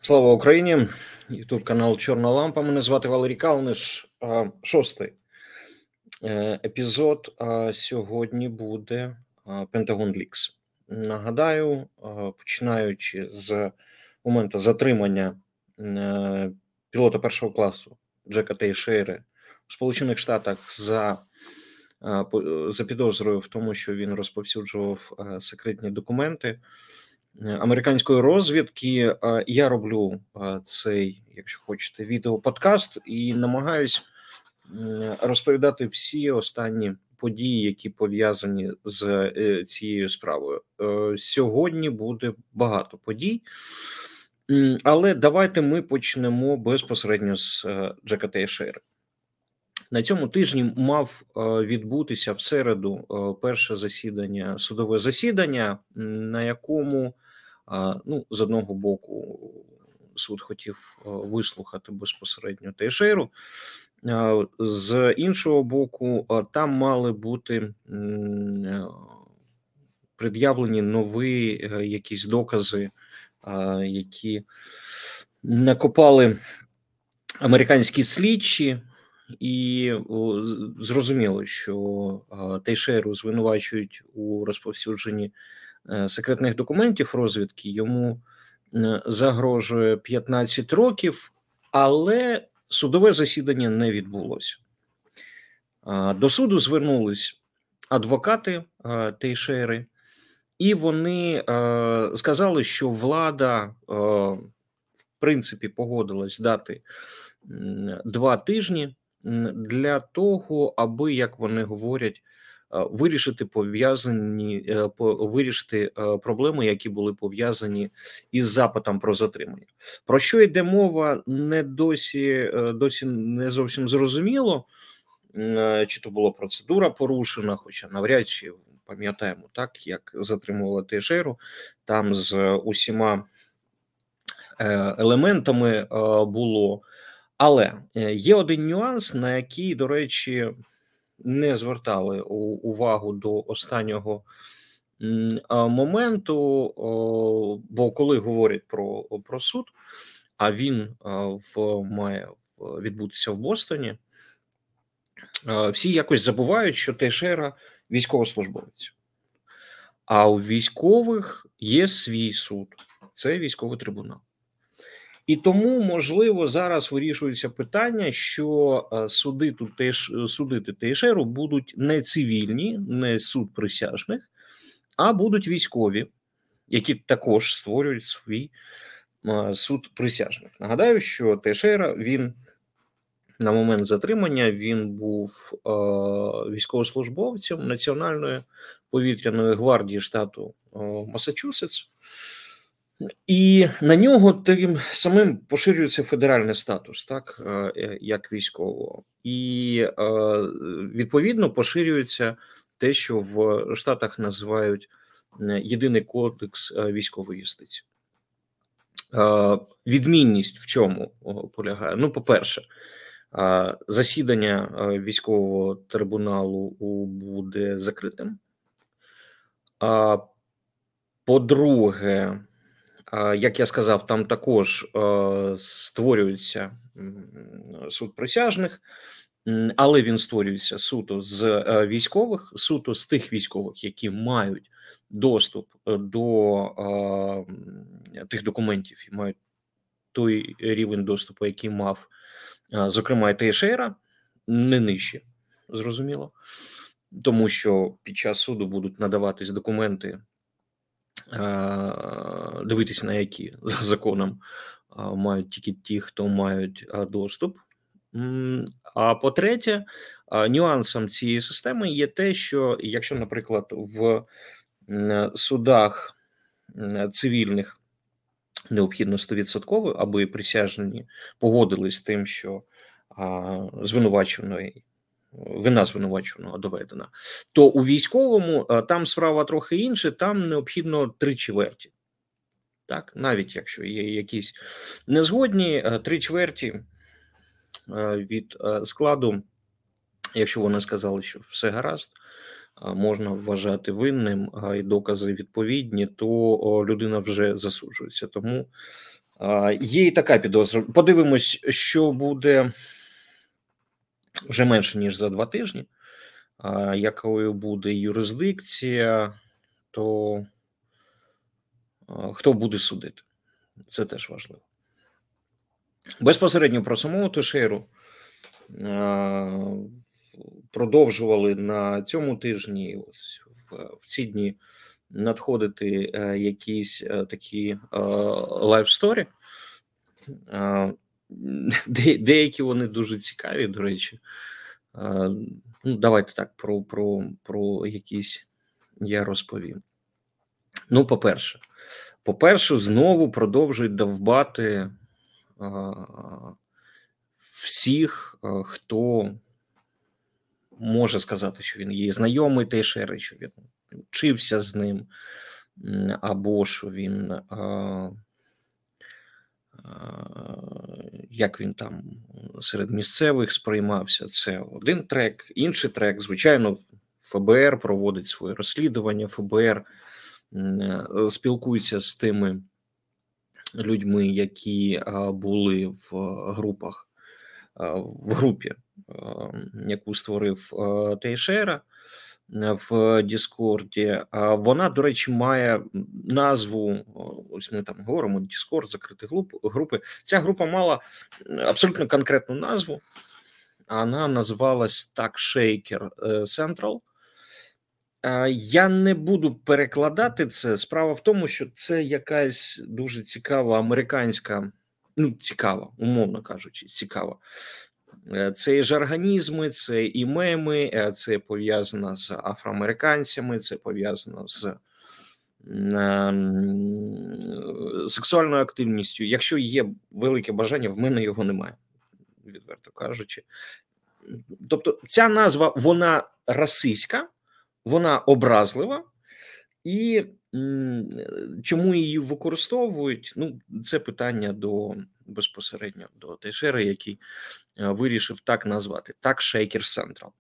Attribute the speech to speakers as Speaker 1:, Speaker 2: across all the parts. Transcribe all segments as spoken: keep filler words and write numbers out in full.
Speaker 1: Слава Україні! Ютуб канал Чорна Лампа. Мене звати Валерій Калниш. Шостий епізод сьогодні буде Pentagon Leaks. Нагадаю, починаючи з моменту затримання пілота першого класу Джека Тейшейри в Сполучених Штатах за, за підозрою в тому, що він розповсюджував секретні документи американської розвідки. Я роблю цей, якщо хочете, відео-подкаст і намагаюсь розповідати всі останні події, які пов'язані з цією справою. Сьогодні буде багато подій, але давайте ми почнемо безпосередньо з Джека Тейшейри. На цьому тижні мав відбутися в середу перше засідання, судове засідання, на якому, ну, з одного боку, суд хотів вислухати безпосередньо Тейшейру, з іншого боку, там мали бути пред'явлені нові якісь докази, які накопали американські слідчі. І зрозуміло, що Тейшейру звинувачують у розповсюдженні секретних документів розвідки, йому загрожує п'ятнадцять років, але судове засідання не відбулося. До суду звернулись адвокати Тейшейри, і вони сказали, що влада, в принципі, погодилась дати два тижні для того, аби, як вони говорять, вирішити пов'язані вирішити проблеми, які були пов'язані із запитом про затримання. Про що йде мова, не досі досі не зовсім зрозуміло, чи то була процедура порушена, хоча навряд чи пам'ятаємо, так, як затримували Тейшейру, там з усіма елементами було. Але є один нюанс, на який, до речі, не звертали увагу до останнього моменту, бо коли говорять про, про суд, а він в, має відбутися в Бостоні, всі якось забувають, що Тейшейра військовослужбовець. А у військових є свій суд, це військовий трибунал. І тому, можливо, зараз вирішується питання, що суди тут теж судити Тейшейру будуть не цивільні, не суд присяжних, а будуть військові, які також створюють свій суд присяжних. Нагадаю, що Тейшейра, він на момент затримання, він був е, військовослужбовцем Національної повітряної гвардії штату е, Масачусетс. І на нього тим самим поширюється федеральний статус, так, як військового. І, відповідно, поширюється те, що в Штатах називають єдиний кодекс військової юстиції. Відмінність в чому полягає? Ну, по-перше, засідання військового трибуналу буде закритим. По-друге, як я сказав, там також е, створюється суд присяжних, але він створюється суто з е, військових, суто з тих військових, які мають доступ до е, тих документів і мають той рівень доступу, який мав, е, зокрема, і Тейшейра, не нижче, зрозуміло, тому що під час суду будуть надаватись документи, дивитися на які за законом мають тільки ті, хто мають доступ. А по-третє, нюансом цієї системи є те, що якщо, наприклад, в судах цивільних необхідно сто відсотків, аби присяжні погодились з тим, що звинуваченої вина звинуваченого доведена, то у військовому там справа трохи інша, там необхідно три чверті. Так, навіть якщо є якісь незгодні, три чверті від складу, якщо вони сказали, що все гаразд, можна вважати винним, і докази відповідні, то людина вже засуджується. Тому Є і така підозра. Подивимось, що буде вже менше, ніж за два тижні. Якою буде юрисдикція, то хто буде судити. Це теж важливо. Безпосередньо про самого Тейшейру продовжували на цьому тижні, ось в ці дні, надходити якісь такі лайфсторі. Деякі вони дуже цікаві, до речі. Ну, давайте так, про, про, про якісь я розповім. Ну, по-перше, по-перше, знову продовжують довбати а, всіх, а, хто може сказати, що він є знайомий Тейшери, що він вчився з ним, або що він, а, а, як він там серед місцевих сприймався. Це один трек, інший трек, звичайно, ФБР проводить своє розслідування, ФБР спілкується з тими людьми, які були в групах, в групі, яку створив Тейшера в Діскорді. Вона, до речі, має назву, ось ми там говоримо, Діскорд, закриті групи. Ця група мала абсолютно конкретну назву. Вона називалась так Shaker Central. Я не буду перекладати це. Справа в тому, що це якась дуже цікава американська, ну, цікава, умовно кажучи, цікава. Це і жаргонізми, це і меми, це пов'язано з афроамериканцями, це пов'язано з сексуальною активністю. Якщо є велике бажання, в мене його немає, відверто кажучи. Тобто ця назва, вона расистська, вона образлива, і м, чому її використовують, ну, це питання до безпосередньо до Тейшера, який а, вирішив так назвати, так Shaker Central.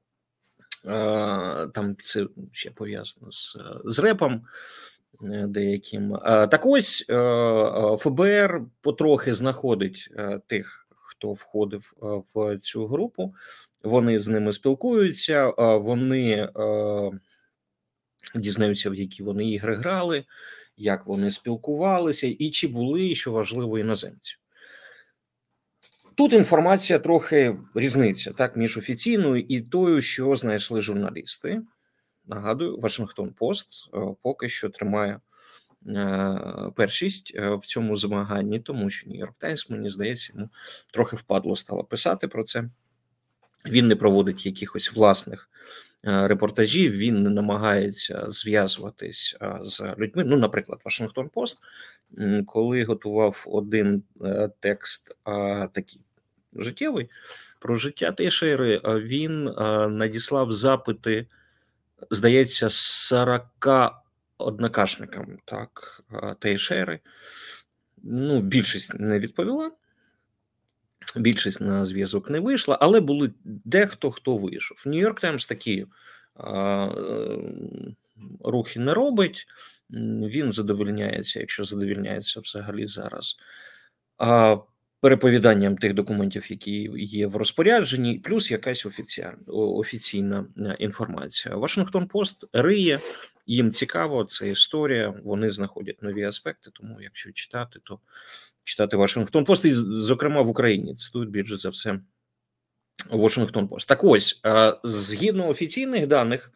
Speaker 1: А, там це ще пов'язано з, з репом деяким. А, так ось ФБР потрохи знаходить а, тих, хто входив а, в цю групу. Вони з ними спілкуються, вони дізнаються, в які вони ігри грали, як вони спілкувалися, і чи були, що важливо, іноземці. Тут інформація трохи різниця, так, між офіційною і тою, що знайшли журналісти. Нагадую, Вашингтон Пост поки що тримає першість в цьому змаганні, тому що Нью-Йорк Таймс, мені здається, йому трохи впадло стало писати про це. Він не проводить якихось власних репортажів, він не намагається зв'язуватись з людьми. Ну, наприклад, Вашингтон Пост, коли готував один текст такий життєвий про життя Тейшери, він надіслав запити, здається, сорока однокашникам, так, Тейшери. Ну, більшість не відповіла. Більшість на зв'язок не вийшла, але були дехто, хто вийшов. Нью-Йорк Таймс такі а, рухи не робить, він задовольняється, якщо задовольняється взагалі зараз, а, переповіданням тих документів, які є в розпорядженні, плюс якась офіційна, офіційна інформація. Вашингтон Пост риє, їм цікаво, це історія, вони знаходять нові аспекти, тому якщо читати, то читати Вашингтон Пост, і, зокрема, в Україні цитують більше за все Вашингтон Пост. Так ось, згідно офіційних даних,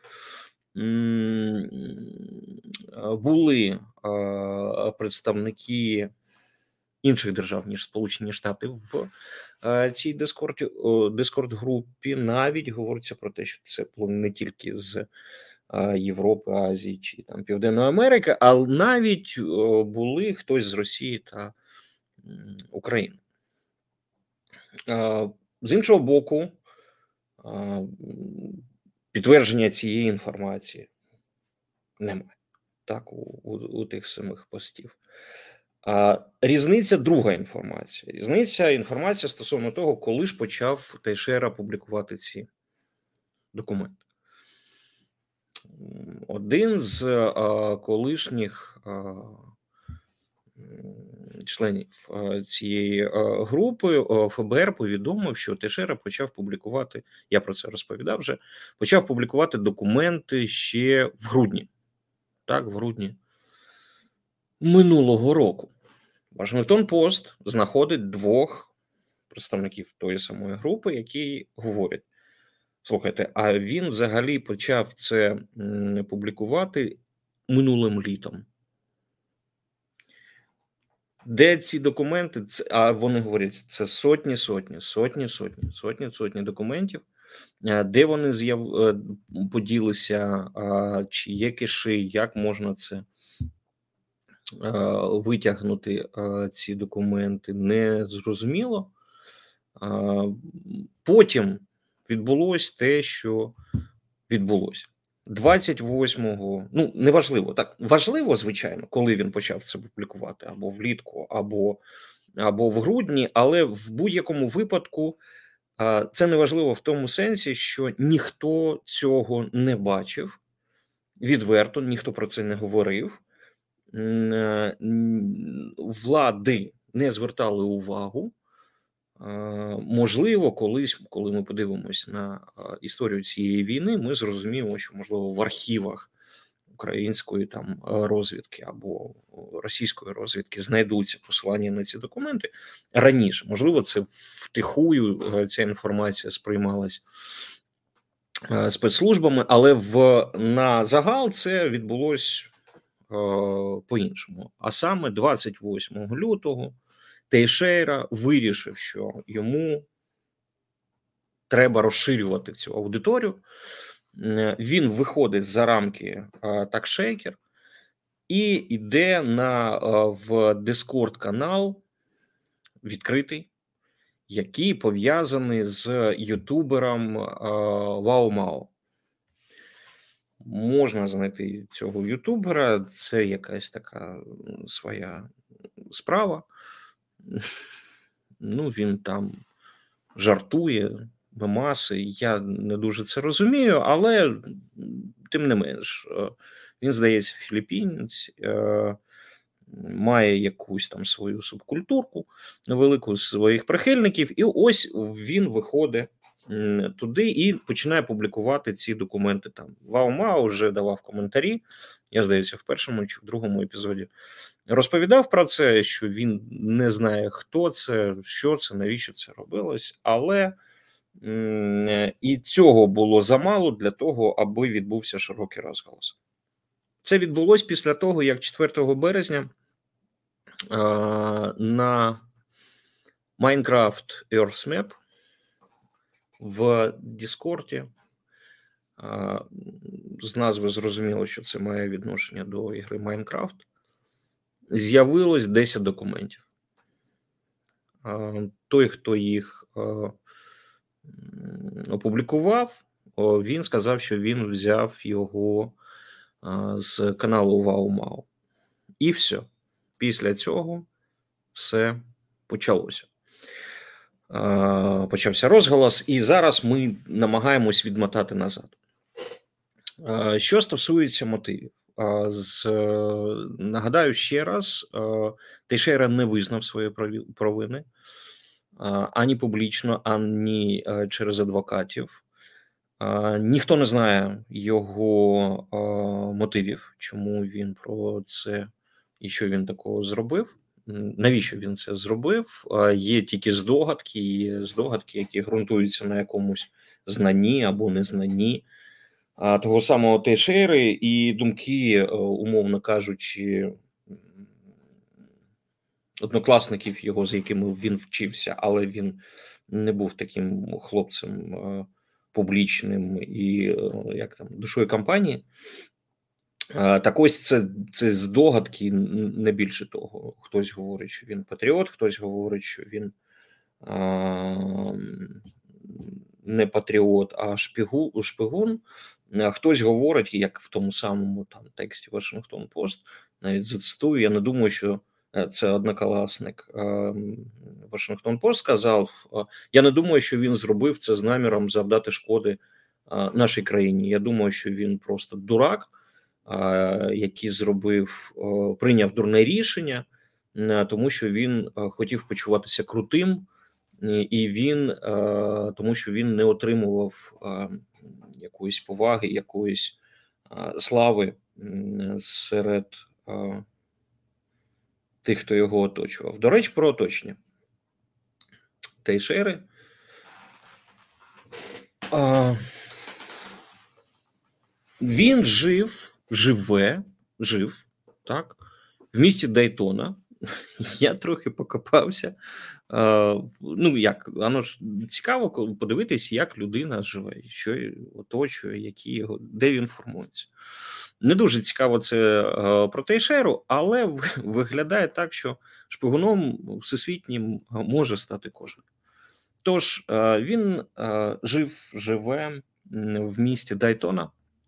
Speaker 1: були представники інших держав, ніж Сполучені Штати, в цій Дискорд-групі. Навіть говориться про те, що це було не тільки з Європи, Азії чи там Південної Америки, а навіть були хтось з Росії та України. З іншого боку, підтвердження цієї інформації немає, так, у, у, у тих самих постів. А різниця друга інформація. Різниця інформація стосовно того, коли ж почав Тейшера публікувати ці документи. Один з а, колишніх а, членів цієї групи ФБР повідомив, що Тейшера почав публікувати, я про це розповідав вже, почав публікувати документи ще в грудні. Так, в грудні минулого року. Вашингтон Пост знаходить двох представників тої самої групи, які говорять: слухайте, а він взагалі почав це публікувати минулим літом. Де ці документи? Це, а вони говорять, це сотні, сотні, сотні, сотні, сотні, сотні документів. Де вони з'яв... поділися, чи є кеші, як можна це витягнути, ці документи, не зрозуміло. Потім відбулось те, що відбулося. двадцять восьмого, ну, неважливо, так, важливо, звичайно, коли він почав це публікувати, або влітку, або, або в грудні, але в будь-якому випадку це не важливо в тому сенсі, що ніхто цього не бачив, відверто, ніхто про це не говорив, влади не звертали увагу. Можливо, колись, коли ми подивимось на історію цієї війни, ми зрозуміємо, що, можливо, в архівах української там розвідки або російської розвідки знайдуться посилання на ці документи раніше. Можливо, це втихую ця інформація сприймалась спецслужбами, але в на загал це відбулось по-іншому. А саме двадцять восьмого лютого Тейшера вирішив, що йому треба розширювати цю аудиторію. Він виходить за рамки такшейкер і йде на в Discord канал відкритий, який пов'язаний з ютубером Вау Мао. Можна знайти цього ютубера, це якась така своя справа. Ну, він там жартує, мемаси, я не дуже це розумію, але тим не менш, він, здається, філіппінець, має якусь там свою субкультурку, велику своїх прихильників, і ось він виходить туди і починає публікувати ці документи там. Вау Мао вже давав коментарі, я, здається, в першому чи в другому епізоді розповідав про це, що він не знає, хто це, що це, навіщо це робилось, але і цього було замало для того, аби відбувся широкий розголос. Це відбулось після того, як четвертого березня на Minecraft Earthmap в Діскорді, з назви зрозуміло, що це має відношення до ігри Minecraft, з'явилось десять документів. Той, хто їх опублікував, він сказав, що він взяв його з каналу Вау Мао. І все. Після цього все почалося. Почався розголос, і зараз ми намагаємось відмотати назад. Що стосується мотивів, з, нагадаю ще раз, Тейшера не визнав свої провини ані публічно, ані через адвокатів. Ніхто не знає його мотивів, чому він про це і що він такого зробив. Навіщо він це зробив? Є тільки здогадки, є здогадки, які ґрунтуються на якомусь знанні або незнанні того самого Тейшери, і думки, умовно кажучи, однокласників його, з якими він вчився, але він не був таким хлопцем публічним і як там душою компанії. Так ось це, це здогадки, не більше того. Хтось говорить, що він патріот, хтось говорить, що він а, не патріот, а шпигу, шпигун. Хтось говорить, як в тому самому там тексті Вашингтон Пост, навіть зацитую, я не думаю, що це однокласник Вашингтон Пост сказав, я не думаю, що він зробив це з наміром завдати шкоди нашій країні. Я думаю, що він просто дурак, який зробив, прийняв дурне рішення, е, тому що він е, хотів почуватися крутим, е, і він е, тому, що він не отримував е, якоїсь поваги, якоїсь е, слави м, серед е, тих, хто його оточував. До речі, про оточення Тейшери. Е, Він жив, живе, жив, так, в місті Дайтона. Я трохи покопався. Е, ну, як, воно ж цікаво коли подивитись, як людина живе, що її оточує, які його, де він формується. Не дуже цікаво це е, про Тейшеру, але в- виглядає так, що шпигуном всесвітнім може стати кожен. Тож е, він е, жив, живе м, в місті Дайтона.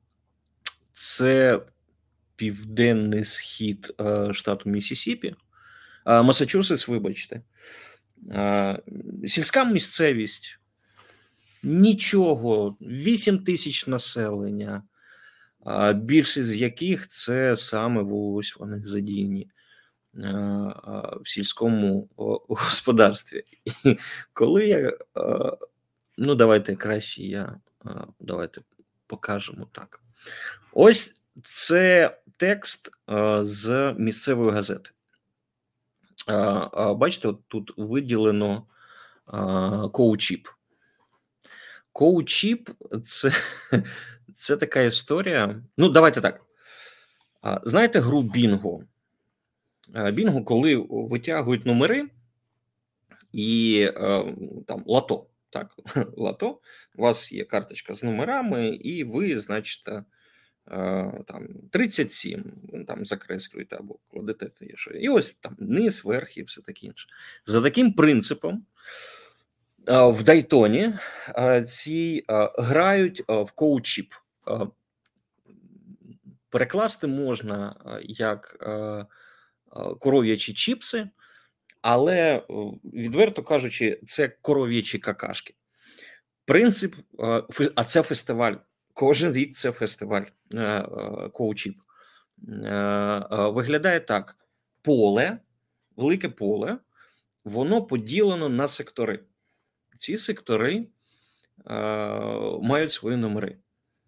Speaker 1: Це південний схід е, штату Міссісіпі, е, Масачусетс, вибачте. Е, Сільська місцевість, нічого, вісім тисяч населення, е, більшість з яких це саме ось вони задіяні е, е, в сільському о, господарстві. І коли я, е, ну давайте краще я, е, давайте покажемо так. Ось це текст е, з місцевої газети. Е, е, Бачите, от тут виділено коучіп. Коучіп це, це така історія. Ну, давайте так. А, знаєте гру Бінго? Е, Бінго, коли витягують номери і е, там лото. Так, лото. У вас є карточка з номерами, і ви, значить, е, там тридцять сім, там закреслюєте або кладете. І ось там низ, верх і все таке інше. За таким принципом е, в Дайтоні е, ці е, грають е, в коучіп. Е, Перекласти можна е, як е, е, коров'ячі чіпси, але, е, відверто кажучи, це коров'ячі какашки. Принцип, е, фе- а це фестиваль. Кожен рік це фестиваль е, е, коучіп. Е, е, Виглядає так: поле, велике поле, воно поділено на сектори. Ці сектори е, мають свої номери.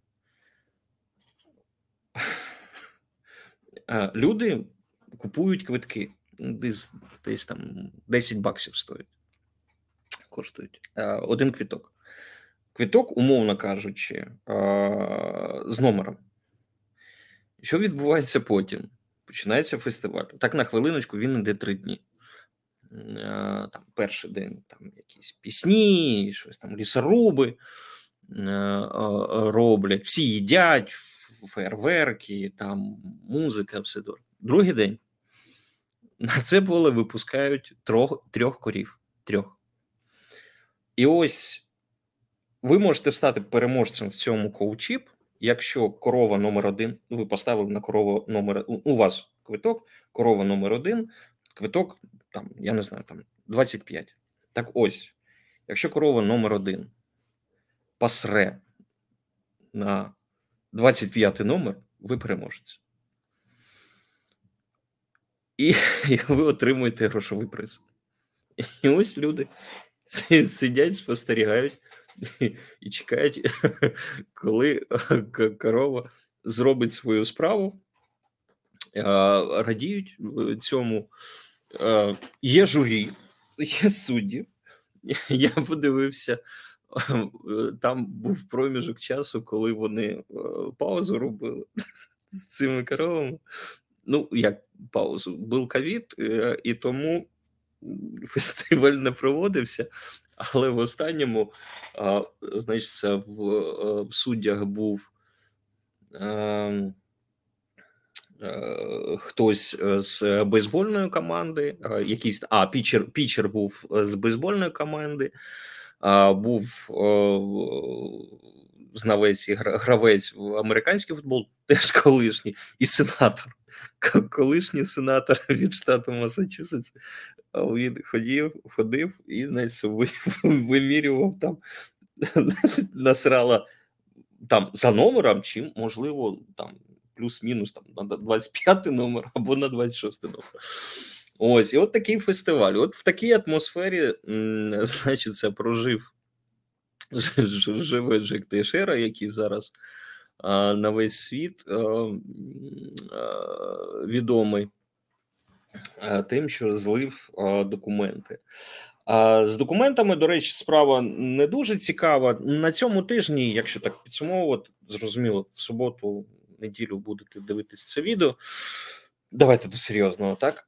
Speaker 1: Е, Люди купують квитки, десь, десь там десять баксів стоїть, коштують е, один квиток. Квиток, умовно кажучи, е, з номером. Що відбувається потім? Починається фестиваль. Так, на хвилиночку, він йде три дні. Е, Там перший день там якісь пісні, щось там лісоруби е, е, роблять, всі їдять, фейерверки, там музика, все добре. Другий день на це поле випускають трьох, трьох корів. Трьох. І ось ви можете стати переможцем в цьому коучіп, якщо корова номер один, ви поставили на корову номер, у вас квиток, корова номер один, квиток, там, я не знаю, там двадцять п'ять. Так ось, якщо корова номер один пасре на двадцять п'ятий номер, ви переможець. І, і ви отримуєте грошовий приз. І ось люди сидять, спостерігають і, і чекають, коли к- корова зробить свою справу, е, радіють е, цьому. Е, Є журі, є судді. Я подивився, е, там був проміжок часу, коли вони е, паузу робили з цими коровами. Ну, як паузу, був ковід, е, і тому фестиваль не проводився, але в останньому, а, значить, це в, е, в суддях був е, е, хтось з бейсбольної команди, е, якийсь, а, пічер, пічер був з бейсбольної команди, а, був е, знавець і гра- гравець в американський футбол, теж колишній, і сенатор. К- Колишній сенатор від штату Масачусетс. А він ходив, ходив і, значить, ви- вимірював там, насрала там за номером, чи, можливо, там плюс-мінус там на двадцять п'ятий номер або на двадцять шостий номер. Ось, і от такий фестиваль. От в такій атмосфері, м, значиться, прожив ж- ж- живе Джек Тейшера, який зараз а, на весь світ а, м, а, відомий а, тим, що злив а, документи. А з документами, до речі, справа не дуже цікава. На цьому тижні, якщо так підсумовувати, зрозуміло, в суботу, неділю будете дивитись це відео. Давайте до серйозного, так?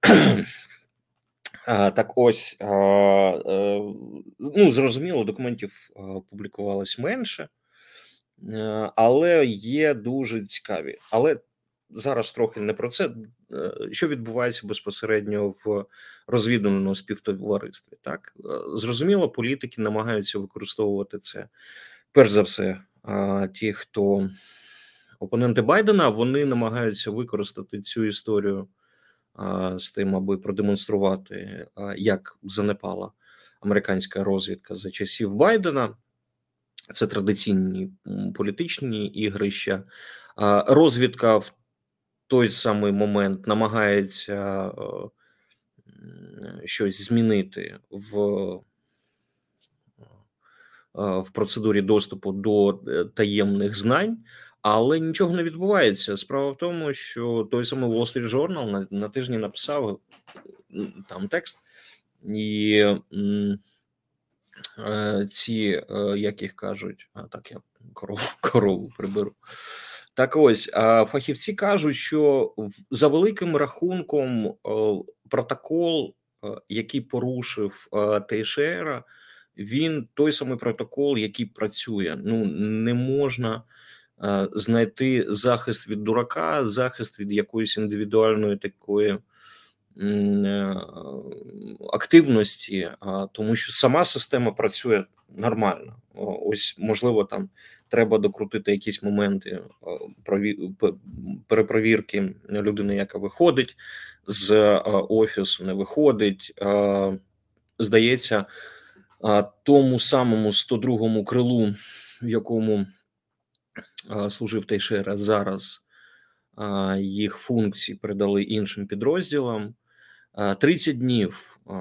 Speaker 1: А, так ось, а, е, ну, зрозуміло, документів а, публікувалось менше, е, але є дуже цікаві. Але зараз трохи не про це. Е, Що відбувається безпосередньо в розвідувальному співтоваристві? Так, Е, зрозуміло, політики намагаються використовувати це. Перш за все, а, ті, хто опоненти Байдена, вони намагаються використати цю історію а, з тим, аби продемонструвати, а, як занепала американська розвідка за часів Байдена. Це традиційні м, політичні ігрища. А, Розвідка в той самий момент намагається е, м, щось змінити в, е, в процедурі доступу до е, таємних знань, але нічого не відбувається. Справа в тому, що той самий Wall Street Journal на, на тижні написав м, там текст, і м, е, ці, е, як їх кажуть, а так я корову, корову приберу. Так ось, а фахівці кажуть, що в- за великим рахунком е, протокол, е, який порушив е, Тейшера, він той самий протокол, який працює. Ну не можна е, знайти захист від дурака, захист від якоїсь індивідуальної такої м, е, активності, а, тому що сама система працює нормально. О, Ось, можливо, там треба докрутити якісь моменти о, прові- п- перепровірки людини, яка виходить з е, офісу, не виходить. Е, Здається, а, тому самому сто другому крилу, в якому а, служив Тейшера, зараз а, їх функції передали іншим підрозділам. А, тридцять днів а,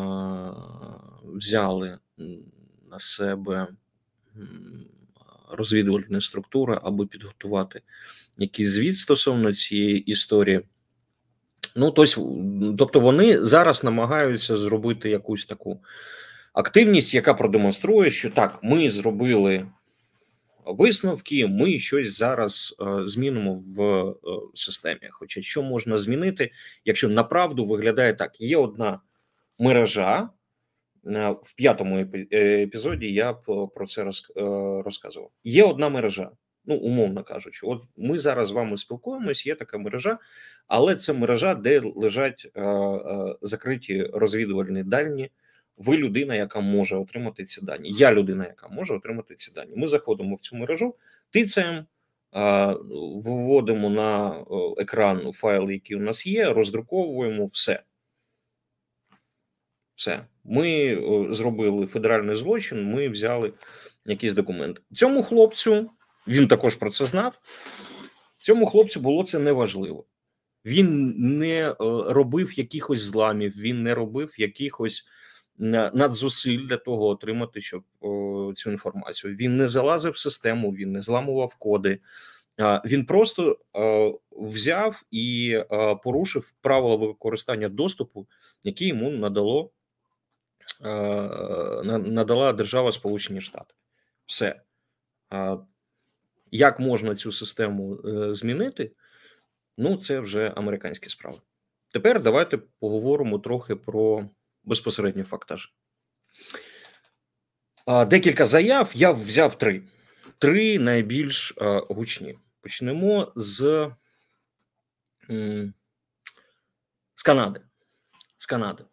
Speaker 1: взяли м, на себе м, розвідувальні структури, аби підготувати якийсь звіт стосовно цієї історії. Ну, тобто, тобто вони зараз намагаються зробити якусь таку активність, яка продемонструє, що так, ми зробили висновки, ми щось зараз е, змінимо в е, системі. Хоча що можна змінити, якщо направду виглядає так: є одна мережа. Е, В п'ятому епі- е, епізоді я п- про це роз- е, розказував. Є одна мережа, ну умовно кажучи, от ми зараз з вами спілкуємось, є така мережа, але це мережа, де лежать е, е, закриті розвідувальні дані. Ви людина, яка може отримати ці дані. Я людина, яка може отримати ці дані. Ми заходимо в цю мережу, тицяємо, е, виводимо на е, екран файл, який у нас є, роздруковуємо все. Все, ми о, зробили федеральний злочин. Ми взяли якісь документи. Цьому хлопцю він також про це знав. Цьому хлопцю було це неважливо. Він не е, робив якихось зламів, він не робив якихось на- надзусиль для того отримати, щоб о, цю інформацію. Він не залазив в систему, він не зламував коди. А, Він просто е, взяв і е, порушив правила використання доступу, які йому надало е, на- надала держава Сполучені Штати. Все. А як можна цю систему е, змінити? Ну, це вже американські справи. Тепер давайте поговоримо трохи про безпосередній фактаж. А, Декілька заяв. Я взяв три. Три найбільш е, гучні. Почнемо з, м, з Канади. З Канади.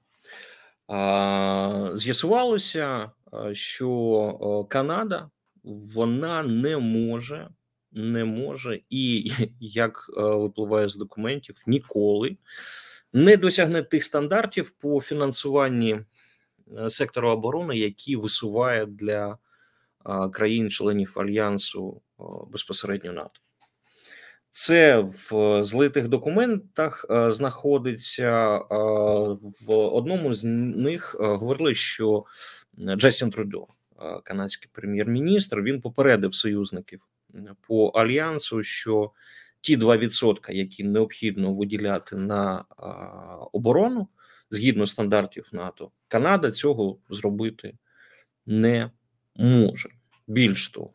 Speaker 1: А, З'ясувалося, а, що о, Канада вона не може, не може і як е, випливає з документів, ніколи не досягне тих стандартів по фінансуванні е, сектору оборони, які висуває для а, країн-членів альянсу о, безпосередньо НАТО. Це в злитих документах е, знаходиться. е, В одному з них е, говорили, що Джастін Трюдо, е, канадський прем'єр-міністр, він попередив союзників м, по альянсу, що ті два відсотки, які необхідно виділяти на е, оборону згідно стандартів НАТО, Канада цього зробити не може. Більш того,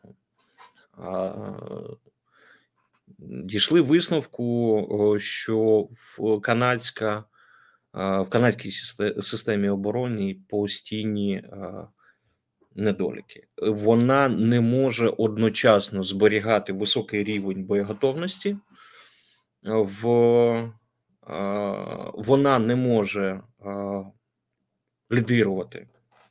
Speaker 1: е, дійшли висновку, о, що в канадська а, в канадській систе- системі оборони постійні а, недоліки. Вона не може одночасно зберігати високий рівень боєготовності, в а, вона не може а, лідирувати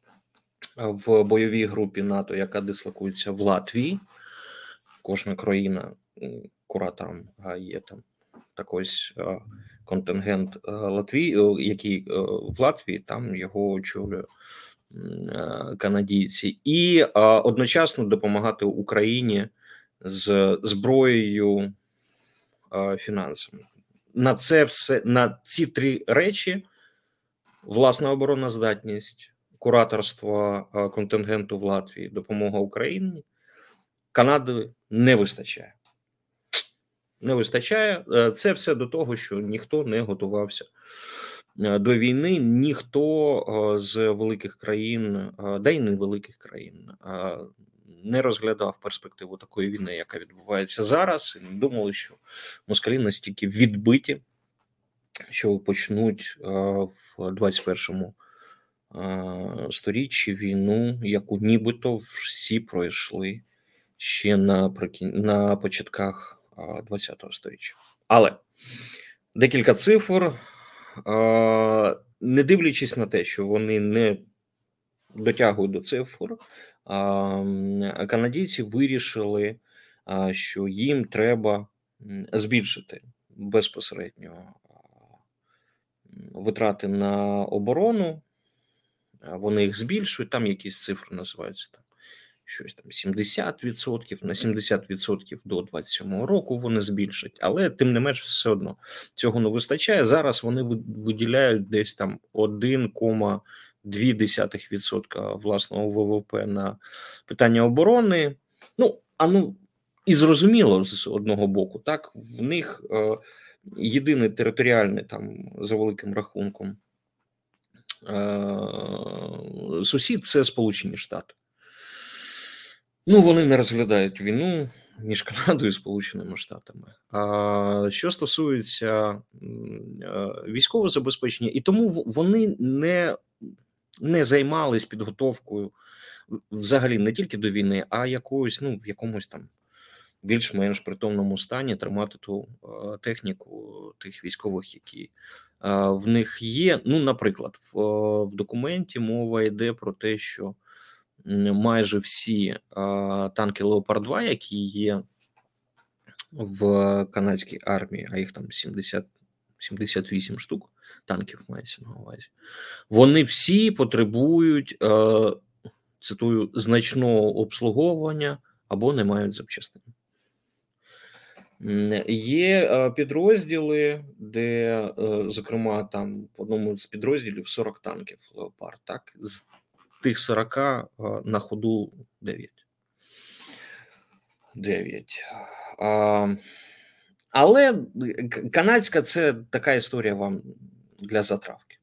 Speaker 1: в бойовій групі НАТО, яка дислокується в Латвії. Кожна країна м, куратором а, є там так ось а, контингент а, Латвії, о, який а, в Латвії, там його очолює м, а, канадійці, і а, одночасно допомагати Україні з зброєю, а, фінансами. На це все, на ці три речі: власна обороноздатність, кураторство а, контингенту в Латвії, допомога Україні, Канади не вистачає. Не вистачає. Е, Це все до того, що ніхто не готувався е, до війни, ніхто е, з великих країн, е, да й не великих країн, е, не розглядав перспективу такої війни, яка відбувається зараз. І думали, що москалі настільки відбиті, що почнуть е, в двадцять першому е, сторіччі війну, яку нібито всі пройшли ще наприкін... на початках а, двадцятого сторіччя. Але декілька цифр, а, не дивлячись на те, що вони не дотягують до цифр, а, канадійці вирішили, а, що їм треба м, збільшити безпосередньо а, м, витрати на оборону. А, Вони їх збільшують, там якісь цифри називаються там. Щось там сімдесят відсотків, на сімдесят відсотків до двадцять сьомого року вони збільшать, але тим не менш все одно цього не вистачає. Зараз вони ви- виділяють десь там один цілих дві десятих відсотка власного ВВП на питання оборони. Ну, а ну і зрозуміло з одного боку, так, в них е, єдиний територіальний там за великим рахунком е, сусід це Сполучені Штати. Ну, вони не розглядають війну між Канадою і Сполученими Штатами. А що стосується м, е, військового забезпечення, і тому в- вони не, не займались підготовкою в- взагалі не тільки до війни, а якоюсь, ну, в якомусь там більш-менш притомному стані тримати ту е, техніку тих військових, які е, в них є. Ну, наприклад, в, е, в документі мова йде про те, що м, майже всі а, танки Леопард два, які є в канадській армії, а їх там сімдесят, сімдесят вісім штук танків мається на увазі, вони всі потребують, е, цитую, значного обслуговування або не мають запчастин. М, Є е, підрозділи, де, е, зокрема, там в одному з підрозділів сорок танків Леопард, так? З тих сорока е, на ходу дев'ять. дев'ять. А, але к- канадська це така історія вам для затравки.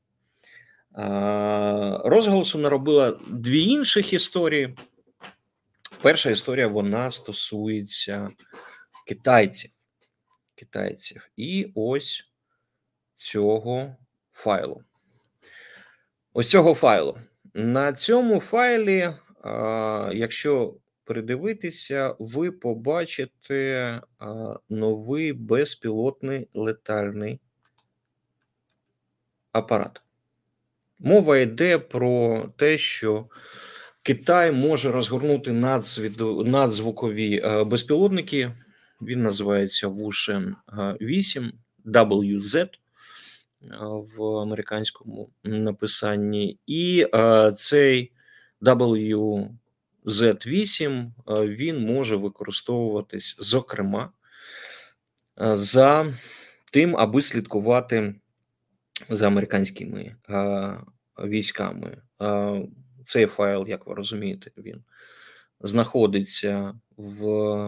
Speaker 1: А, розголосу наробила дві інших історії. Перша історія, вона стосується китайців. Китайців. І ось цього файлу. Ось цього файлу. На цьому файлі, а, якщо придивитися, ви побачите а, новий безпілотний летальний апарат. Мова йде про те, що Китай може розгорнути надзвіду- надзвукові е, безпілотники. Він називається Вушен вісім дабл ю зет в американському написанні. І е, цей дабл ю зет вісім е, він може використовуватись, зокрема, е, за тим, аби слідкувати за американськими е, військами. Е, Цей файл, як ви розумієте, він знаходиться в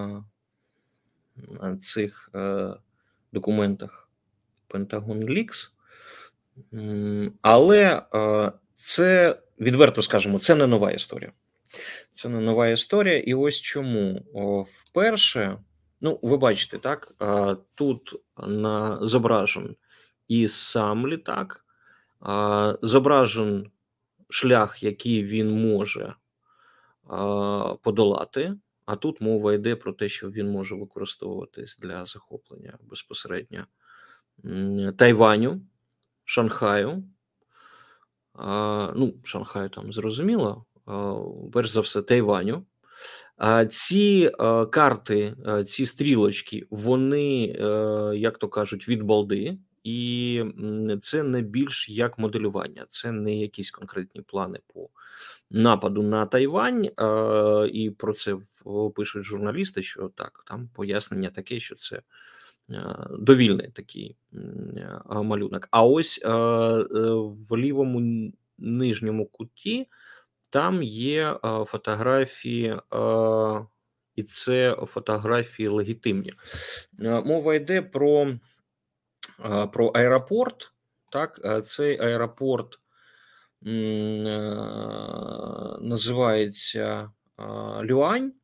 Speaker 1: е, цих е, документах Pentagon Leaks. М, Але е, це, відверто скажемо, це не нова історія. Це не нова історія, і ось чому. О, вперше, ну, ви бачите, так, а, тут на зображен і сам літак, а, зображен шлях, який він може а, подолати, а тут мова йде про те, що він може використовуватись для захоплення безпосередньо м, Тайваню, Шанхаю. А, ну, Шанхаю там зрозуміло, а, перш за все, Тайваню. А ці е, карти, е, ці стрілочки, вони, е, як то кажуть, від балди, і м, це не більш як моделювання, це не якісь конкретні плани по нападу на Тайвань. Е, і про це в- пишуть журналісти, що так, там пояснення таке, що це е, довільний такий м, е, малюнок. А ось е, е, в лівому н- нижньому куті там є е, фотографії, е, і це фотографії легітимні. Е, Мова йде про, е, про аеропорт. Так, е, цей аеропорт м, е, називається е, Люань.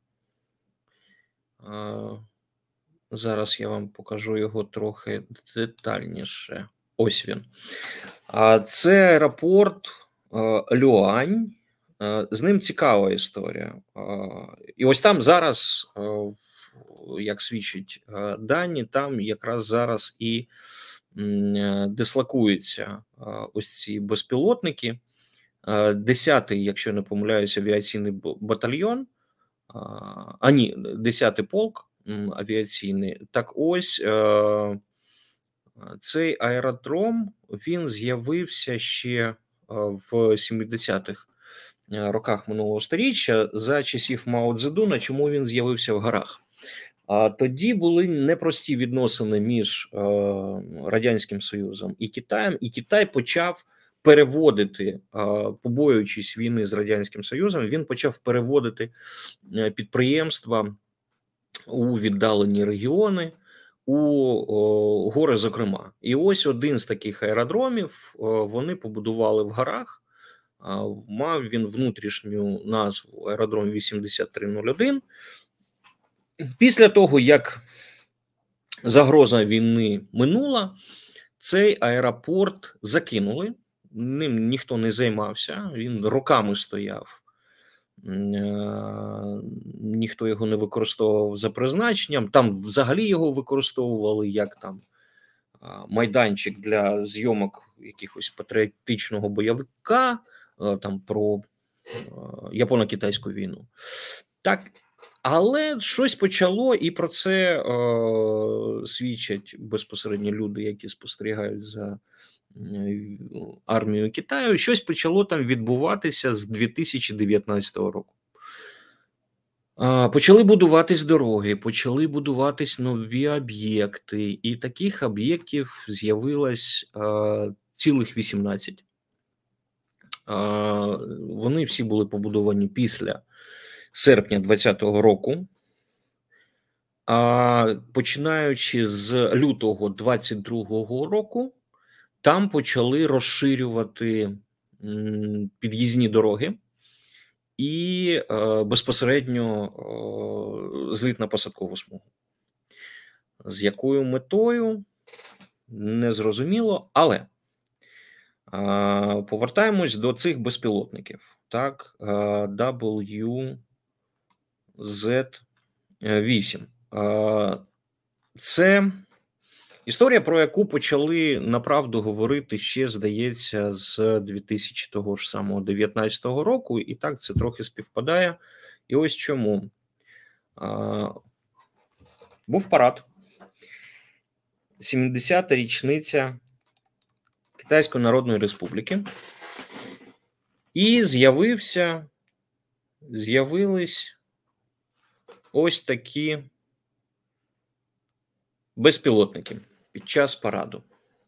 Speaker 1: Е, Зараз я вам покажу його трохи детальніше. Ось він. А це аеропорт е, Люань. Е, З ним цікава історія. Е, І ось там зараз, е, в- як свідчать е, дані, там якраз зараз і м, е, дислокуються е, ось ці безпілотники. Е, Десятий, якщо не помиляюсь, авіаційний б- батальйон. А, а ні, десятий полк м, авіаційний. Так ось е, цей аеродром він з'явився ще е, в сімдесятих е, роках минулого сторіччя за часів Мао Цзедуна. Чому він з'явився в горах? А тоді були непрості відносини між е, Радянським Союзом і Китаєм, і Китай почав переводити, е, побоюючись війни з Радянським Союзом, він почав переводити е, підприємства у віддалені регіони, у о, гори, зокрема. І ось один з таких аеродромів о, вони побудували в горах. А, Мав він внутрішню назву аеродром вісімдесят три нуль один. Після того, як загроза війни минула, цей аеропорт закинули, ним ніхто не займався, він роками стояв. М, е, Ніхто його не використовував за призначенням. Там взагалі його використовували як там а, майданчик для зйомок якихось патріотичного бойовика, е, там про е, японо-китайську війну. Так, але щось почало, і про це е, свідчать безпосередньо люди, які спостерігають за е, армією Китаю. Щось почало там відбуватися з дві тисячі дев'ятнадцятого року. А, Почали будуватись дороги, почали будуватись нові об'єкти, і таких об'єктів з'явилось а, цілих вісімнадцять. А, Вони всі були побудовані після серпня двадцятого року. А починаючи з лютого двадцять другого року, там почали розширювати м, під'їзні дороги і е, безпосередньо е, злітно-посадкову смугу. З якою метою незрозуміло, але а, повертаємось до цих безпілотників. Так, дабл ю зет вісім. Це історія, про яку почали направду говорити ще, здається, з дві тисячі дев'ятнадцятого року, і так це трохи співпадає. І ось чому. А, Був парад. сімдесята річниця Китайської Народної Республіки. І з'явився, з'явились ось такі Безпілотники під час параду.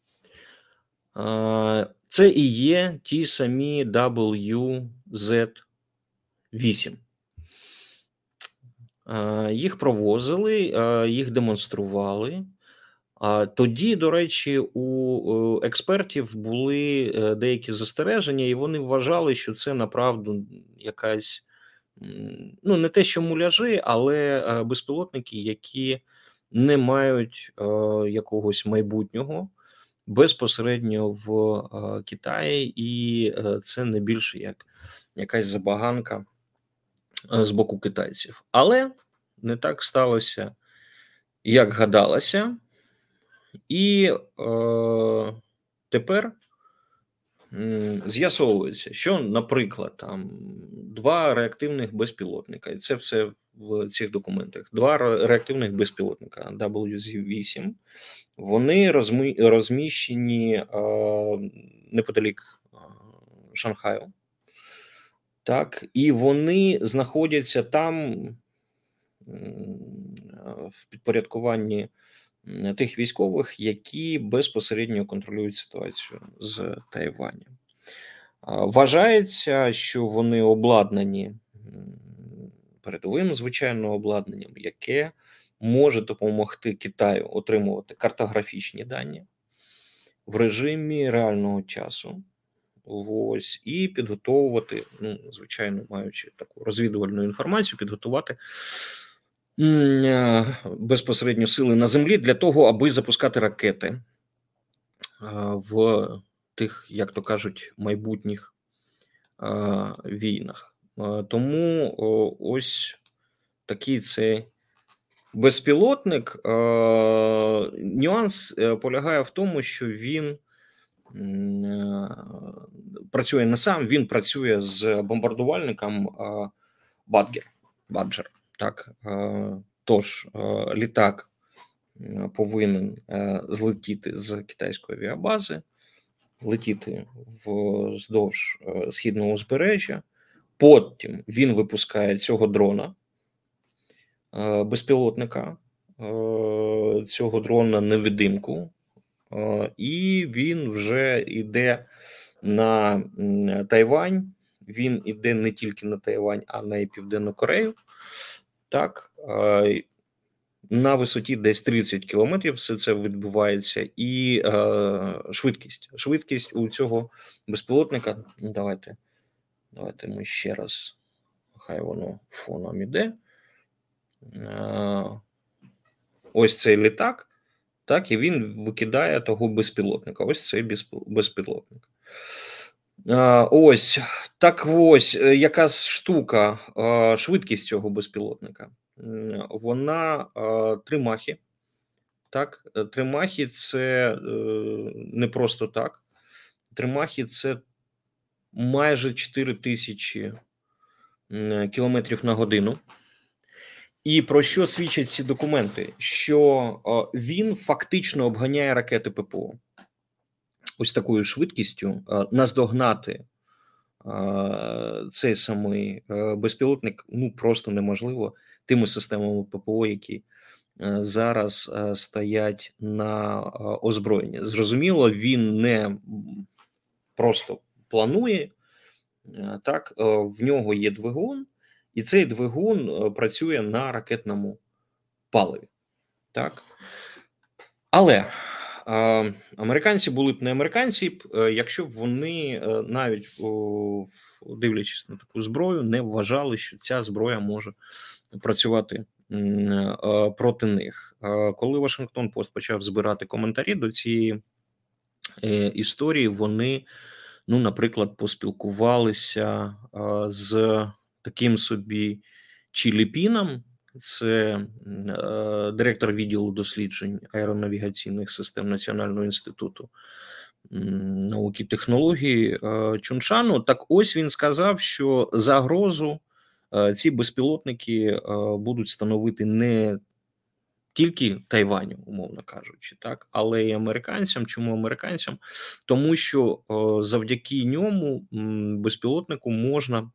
Speaker 1: Це і є ті самі дабл ю зет вісім. Їх провозили, їх демонстрували. Тоді, до речі, у експертів були деякі застереження, і вони вважали, що це направду якась, ну, не те, що муляжі, але безпілотники, які не мають якогось майбутнього безпосередньо в Китаї, і це не більше як якась забаганка з боку китайців. Але не так сталося, як гадалося. І е, тепер м, з'ясовується, що, наприклад, там два реактивних безпілотника, і це все в цих документах, два реактивних безпілотника дабл ю зет вісім, вони розмі, розміщені е, неподалік е, Шанхаю. Так, і вони знаходяться там в підпорядкуванні тих військових, які безпосередньо контролюють ситуацію з Тайванем. Вважається, що вони обладнані передовим, звичайно, обладнанням, яке може допомогти Китаю отримувати картографічні дані в режимі реального часу. Ось, і підготовувати, ну, звичайно, маючи таку розвідувальну інформацію, підготувати безпосередньо сили на землі для того, аби запускати ракети в тих, як то кажуть, майбутніх війнах. Тому ось такий це безпілотник. Нюанс полягає в тому, що він працює не сам, він працює з бомбардувальником Бадгер, Баджер. Так, тож літак повинен злетіти з китайської авіабази, летіти вздовж східного узбережжя, потім він випускає цього дрона, безпілотника, цього дрона-невидимку, і він вже йде на Тайвань, він йде не тільки на Тайвань, а на Південну Корею. Так, на висоті десь тридцять кілометрів все це відбувається, і швидкість. Швидкість у цього безпілотника, ну, давайте, давайте ми ще раз, хай воно фоном іде. Ось цей літак, так, і він викидає того безпілотника. Ось цей безпілотник. Ось, так ось, яка штука, швидкість цього безпілотника. Вона три махи. Так, три махи – це не просто так. Три махи – це майже чотири тисячі кілометрів на годину. І про що свідчать ці документи? Що він фактично обганяє ракети ППО. Ось такою швидкістю наздогнати цей самий безпілотник, ну, просто неможливо тими системами ППО, які зараз стоять на озброєнні. Зрозуміло, він не просто планує, так, в нього є двигун, і цей двигун працює на ракетному паливі. Так? Але а, американці були б не американці, якщо б вони, навіть о, дивлячись на таку зброю, не вважали, що ця зброя може працювати м, проти них. Коли Вашингтон Пост почав збирати коментарі до цієї е, історії, вони, ну, наприклад, поспілкувалися а, з таким собі Чілі Піном. Це е, директор відділу досліджень аеронавігаційних систем Національного інституту м, науки і технології е, Чуншану. Так ось він сказав, що загрозу е, ці безпілотники е, будуть становити не тільки Тайваню, умовно кажучи, так, але й американцям. Чому американцям? Тому що е, завдяки ньому м, безпілотнику можна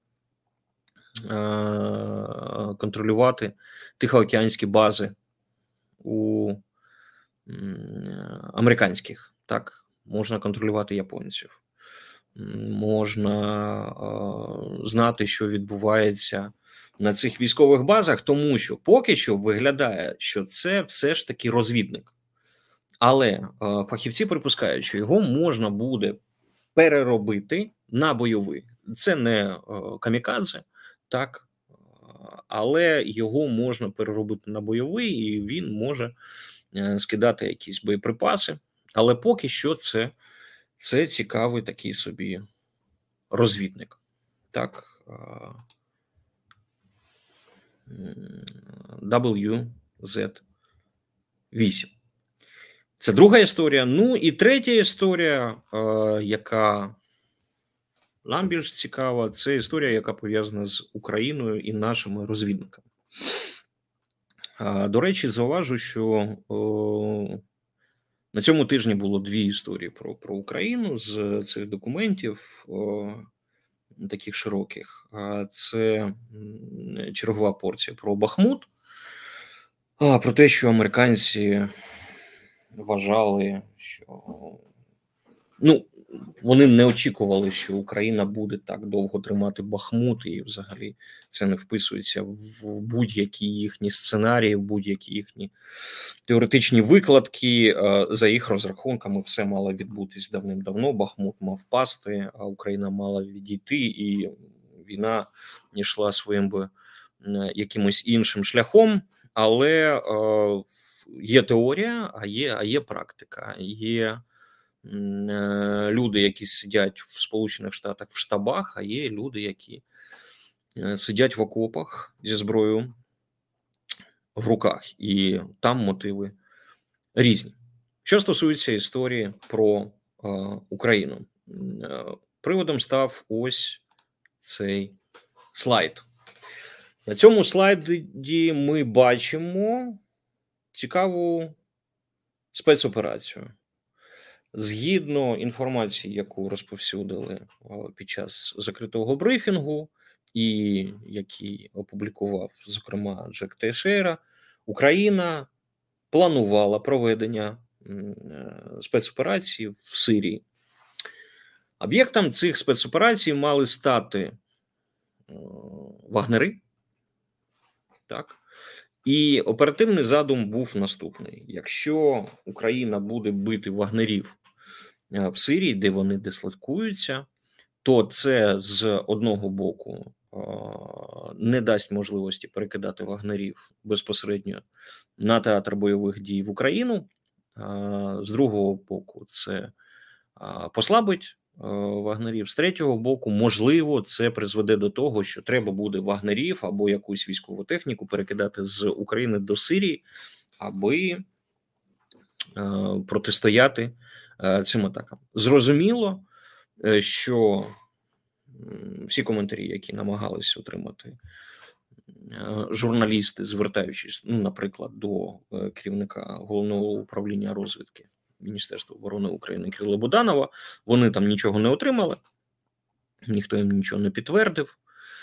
Speaker 1: контролювати тихоокеанські бази у американських, так, можна контролювати японців, можна е, знати, що відбувається на цих військових базах, тому що поки що виглядає, що це все ж таки розвідник. Але е, фахівці припускають, що його можна буде переробити на бойовий. Це не е, камікадзе, так, але його можна переробити на бойовий, і він може е, скидати якісь боєприпаси. Але поки що це, це цікавий такий собі розвідник. Так, дабл ю зет вісім. Це друга історія. Ну і третя історія, е, яка нам більш цікава, це історія, яка пов'язана з Україною і нашими розвідниками. Е, до речі, зауважу, що е, на цьому тижні було дві історії про, про Україну з цих документів, е, таких широких. Це чергова порція про Бахмут, про те, що американці вважали, що ну, вони не очікували, що Україна буде так довго тримати Бахмут, і взагалі це не вписується в будь-які їхні сценарії, в будь-які їхні теоретичні викладки. За їх розрахунками все мало відбутись давним-давно, Бахмут мав впасти, а Україна мала відійти, і війна йшла своїм би якимось іншим шляхом, але е, є теорія, а є, а є практика, є люди, які сидять в Сполучених Штатах в штабах, а є люди, які сидять в окопах зі зброєю в руках, і там мотиви різні. Що стосується історії про е, Україну, е, приводом став ось цей слайд. На цьому слайді ми бачимо цікаву спецоперацію. Згідно інформації, яку розповсюдили під час закритого брифінгу, і який опублікував, зокрема, Джек Тейшейра, Україна планувала проведення спецоперації в Сирії. Об'єктом цих спецоперацій мали стати вагнери, так? І оперативний задум був наступний. Якщо Україна буде бити вагнерів в Сирії, де вони дислокуються, то це з одного боку не дасть можливості перекидати вагнерів безпосередньо на театр бойових дій в Україну, з другого боку це послабить вагнерів, з третього боку, можливо, це призведе до того, що треба буде вагнерів або якусь військову техніку перекидати з України до Сирії, аби протистояти цим атакам. Зрозуміло, що всі коментарі, які намагалися отримати журналісти, звертаючись, ну, наприклад, до керівника Головного управління розвідки Міністерства оборони України Кирила Буданова, вони там нічого не отримали, ніхто їм нічого не підтвердив,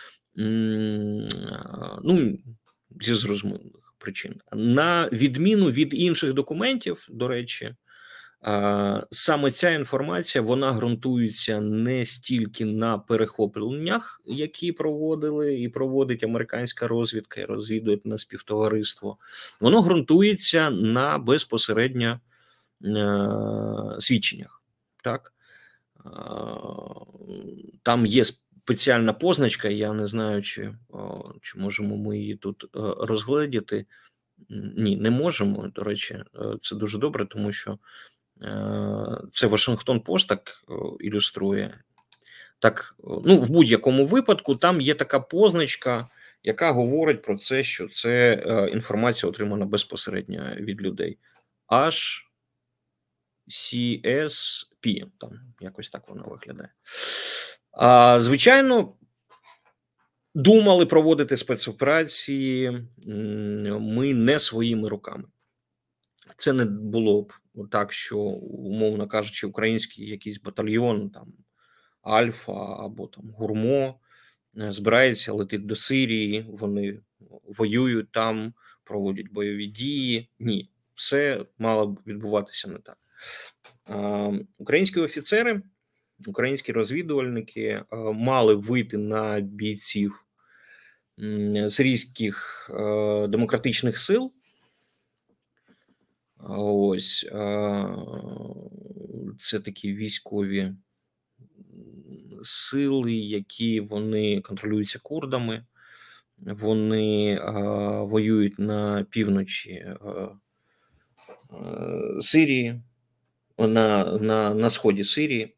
Speaker 1: ну, зі зрозумілих причин. На відміну від інших документів, до речі, саме ця інформація, вона ґрунтується не стільки на перехопленнях, які проводили і проводить американська розвідка, і розвідує на співтовариство. Воно ґрунтується на безпосередньо е, свідченнях. Так? Е, там є спеціальна позначка, я не знаю, чи, о, чи можемо ми її тут розгледіти. Ні, не можемо. До речі, це дуже добре, тому що це Вашингтон Пост так ілюструє. Так, ну, в будь-якому випадку там є така позначка, яка говорить про це, що це інформація отримана безпосередньо від людей. Аж сі ес пі, там якось так воно виглядає. А, звичайно, думали проводити спецоперації ми не своїми руками. Це не було б так, що, умовно кажучи, український якийсь батальйон, там, Альфа або там Гурмо збирається, летить до Сирії, вони воюють там, проводять бойові дії. Ні, все мало відбуватися не так. Українські офіцери, українські розвідувальники мали вийти на бійців сирійських демократичних сил. Ось це такі військові сили, які вони контролюються курдами. Вони а, воюють на півночі а, а, Сирії, на, на, на сході Сирії.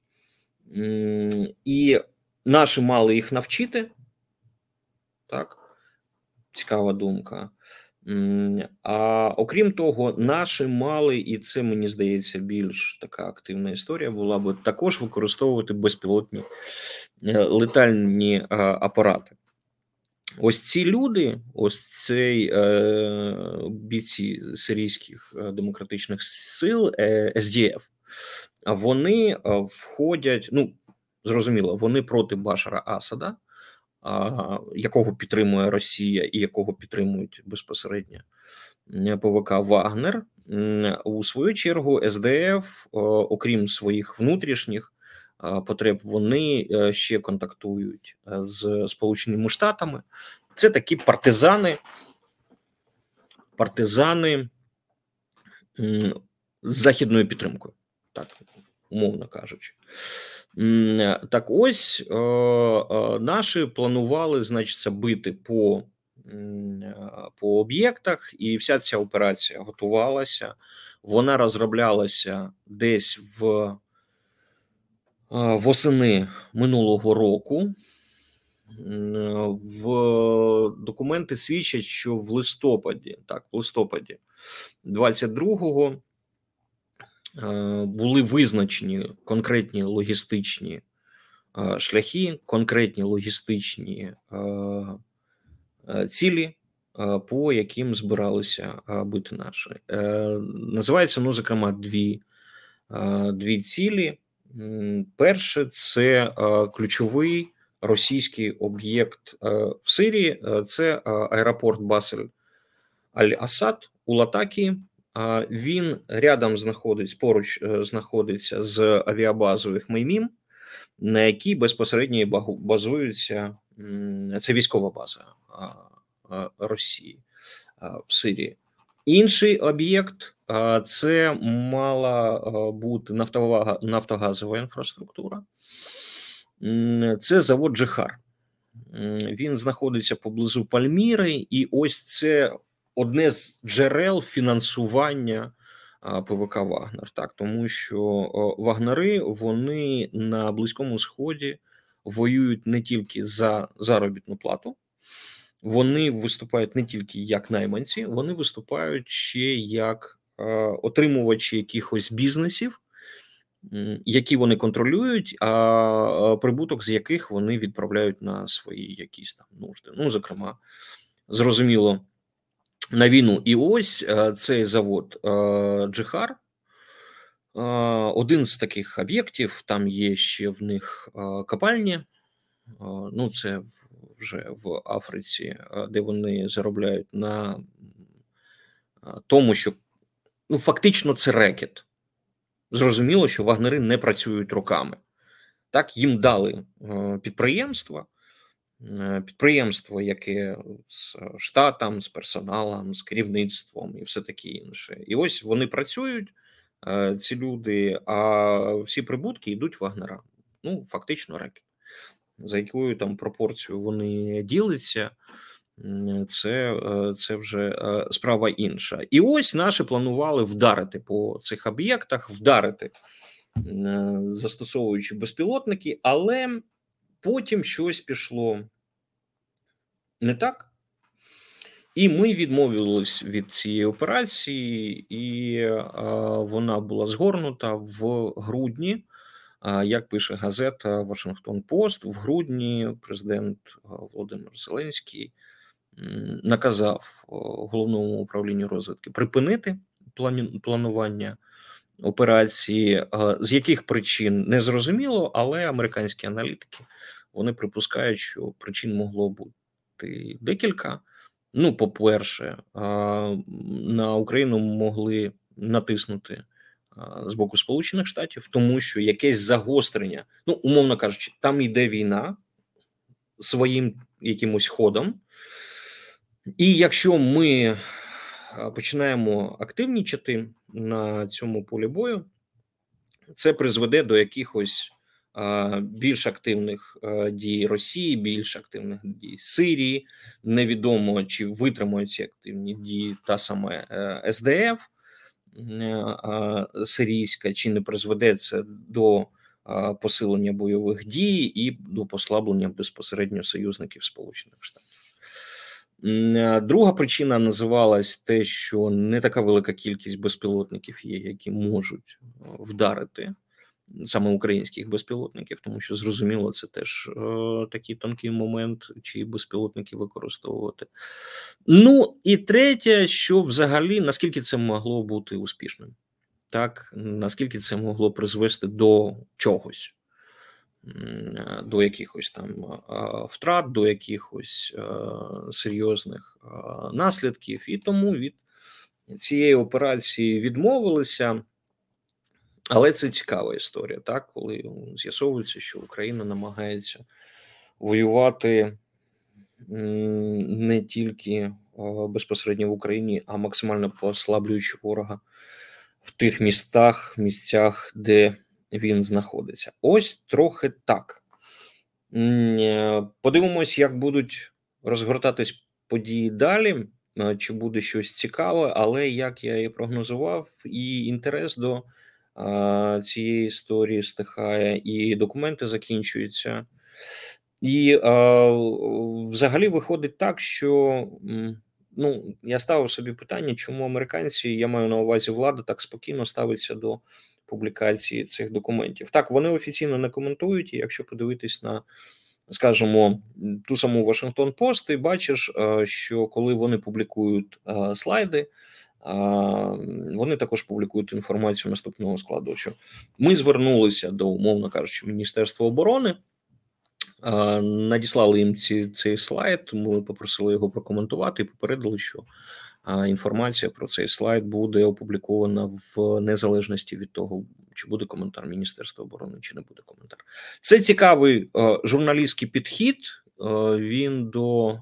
Speaker 1: І наші мали їх навчити. Так, цікава думка. А окрім того, наші мали, і це, мені здається, більш така активна історія була б, також використовувати безпілотні летальні апарати. Ось ці люди, ось цей е, бійці сирійських демократичних сил, е, ес ді еф, вони входять, ну, зрозуміло, вони проти Башара Асада, а, якого підтримує Росія і якого підтримують безпосередньо пе ве ка «Вагнер». У свою чергу ес де еф, окрім своїх внутрішніх потреб, вони ще контактують з Сполученими Штатами. Це такі партизани, партизани з західною підтримкою, так, умовно кажучи. Так ось, наші планували, значить, бити по, по об'єктах, і вся ця операція готувалася. Вона розроблялася десь в восени минулого року. В документи свідчать, що в листопаді, так, в листопаді двадцять другого були визначені конкретні логістичні шляхи, конкретні логістичні цілі, по яким збиралися бити наші. Називається, ну, зокрема, дві, дві цілі. Перше – це ключовий російський об'єкт в Сирії, це аеропорт Басель-Аль-Асад у Латакії. Він рядом знаходиться, поруч знаходиться з авіабазою Хмеймім, на якій безпосередньо базується, це військова база Росії в Сирії. Інший об'єкт – це мала бути нафтова, нафтогазова інфраструктура. Це завод Джихар. Він знаходиться поблизу Пальміри, і ось це одне з джерел фінансування пе ве ка «Вагнер». Так, тому що вагнери, вони на Близькому Сході воюють не тільки за заробітну плату, вони виступають не тільки як найманці, вони виступають ще як отримувачі якихось бізнесів, які вони контролюють, а прибуток з яких вони відправляють на свої якісь там нужди. Ну, зокрема, зрозуміло, на війну. І ось цей завод Джихар, один з таких об'єктів, там є ще в них копальні, ну, це вже в Африці, де вони заробляють на тому, що, ну, фактично це рекет. Зрозуміло, що вагнери не працюють роками. Так, їм дали підприємство, підприємство, яке з штатом, з персоналом, з керівництвом і все таке інше. І ось вони працюють, ці люди, а всі прибутки йдуть вагнерам. Ну, фактично рекет. За якою там пропорцією вони діляться, це, це вже справа інша. І ось наші планували вдарити по цих об'єктах, вдарити, застосовуючи безпілотники, але потім щось пішло не так. І ми відмовились від цієї операції, і вона була згорнута в грудні. Як пише газета «Вашингтон Пост», в грудні президент Володимир Зеленський наказав Головному управлінню розвідки припинити планування операції. З яких причин – незрозуміло, але американські аналітики, вони припускають, що причин могло бути декілька. Ну, по-перше, на Україну могли натиснути з боку Сполучених Штатів, тому що якесь загострення, ну, умовно кажучи, там йде війна своїм якимось ходом, і якщо ми починаємо активнічати на цьому полі бою, це призведе до якихось більш активних дій Росії, більш активних дій Сирії. Невідомо, чи витримують ці активні дії та саме ес де еф сирійська, чи не призведе це до посилення бойових дій і до послаблення безпосередньо союзників Сполучених Штатів. Друга причина називалась те, що не така велика кількість безпілотників є, які можуть вдарити саме українських безпілотників, тому що, зрозуміло, це теж е, такий тонкий момент, чи безпілотники використовувати. Ну, і третє, що взагалі, наскільки це могло бути успішним, так, наскільки це могло призвести до чогось, до якихось там втрат, до якихось серйозних наслідків, і тому від цієї операції відмовилися. Але це цікава історія, так, коли з'ясовується, що Україна намагається воювати не тільки безпосередньо в Україні, а максимально послаблюючи ворога в тих містах, місцях, де він знаходиться. Ось трохи так. Подивимось, як будуть розгортатись події далі, чи буде щось цікаве, але, як я і прогнозував, і інтерес до цієї історії стихає, і документи закінчуються. І взагалі виходить так, що, ну, я ставив собі питання, чому американці, я маю на увазі влада, так спокійно ставиться до публікації цих документів. Так, вони офіційно не коментують, і якщо подивитись на, скажімо, ту саму Вашингтон-Пост, ти бачиш, що коли вони публікують слайди, вони також публікують інформацію наступного складу, що ми звернулися до, умовно кажучи, Міністерства оборони, надіслали їм ці, цей слайд, ми попросили його прокоментувати і попередили, що інформація про цей слайд буде опублікована в незалежності від того, чи буде коментар Міністерства оборони, чи не буде коментар. Це цікавий журналістський підхід, він до...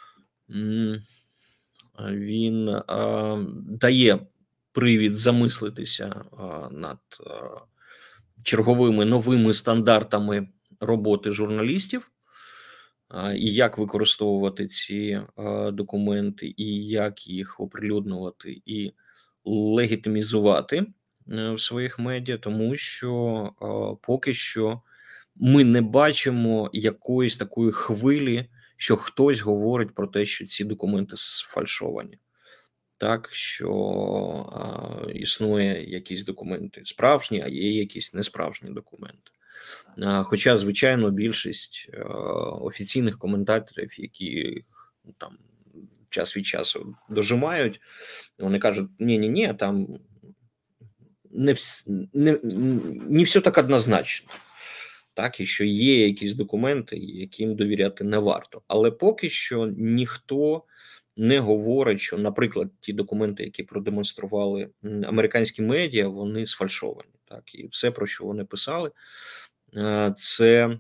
Speaker 1: він а, дає привід замислитися а, над а, черговими новими стандартами роботи журналістів, а, і як використовувати ці а, документи, і як їх оприлюднювати і легітимізувати а, в своїх медіа, тому що а, поки що ми не бачимо якоїсь такої хвилі, що хтось говорить про те, що ці документи сфальшовані. Так, що а, існує якісь документи справжні, а є якісь несправжні документи. А, хоча, звичайно, більшість а, офіційних коментаторів, які там час від часу дожимають, вони кажуть, ні-ні-ні, там не, вс... не, не все так однозначно. Так, і що є якісь документи, яким довіряти не варто. Але поки що ніхто не говорить, що, наприклад, ті документи, які продемонстрували американські медіа, вони сфальшовані. Так, і все, про що вони писали, це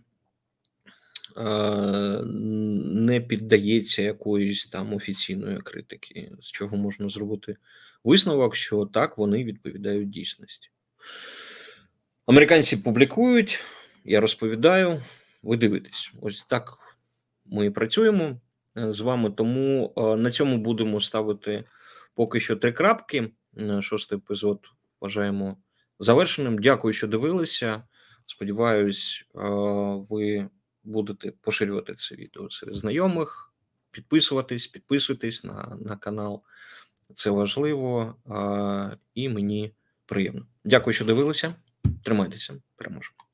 Speaker 1: не піддається якоїсь там офіційної критики, з чого можна зробити висновок, що так, вони відповідають дійсності. Американці публікують, я розповідаю, ви дивитесь. Ось так ми працюємо з вами, тому на цьому будемо ставити поки що три крапки. Шостий епізод вважаємо завершеним. Дякую, що дивилися. Сподіваюсь, ви будете поширювати це відео серед знайомих, підписуватись, підписуйтесь на, на канал. Це важливо і мені приємно. Дякую, що дивилися. Тримайтеся, переможемо.